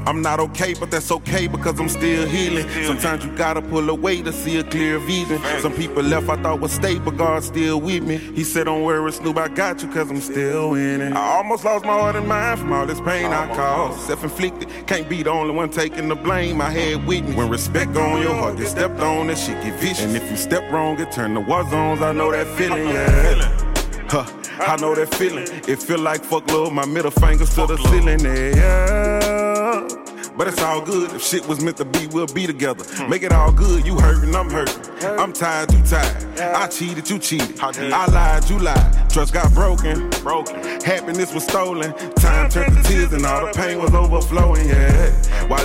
I'm not okay, but that's okay because I'm still healing. Sometimes you gotta pull away to see a clear vision. Some people left I thought would stay, but God's still with me. He said, don't worry, Snoop, I got you cause I'm still winning. I almost lost my heart and mind from all this pain I caused. Self-inflicted, can't be the only one taking the blame. I had with me. When respect go on your heart, get stepped on, that shit get vicious. And if you step wrong, it turn to war zones. I know that feeling, yeah. I know that feeling. It feel like fuck love, my middle fingers to the ceiling, yeah. But it's all good. If shit was meant to be, we'll be together. Make it all good. You hurtin', I'm hurtin'. I'm tired, you tired. I cheated, you cheated. I lied, you lied. Trust got broken. Happiness was stolen. Time turned to tears and all the pain was overflowing, yeah. While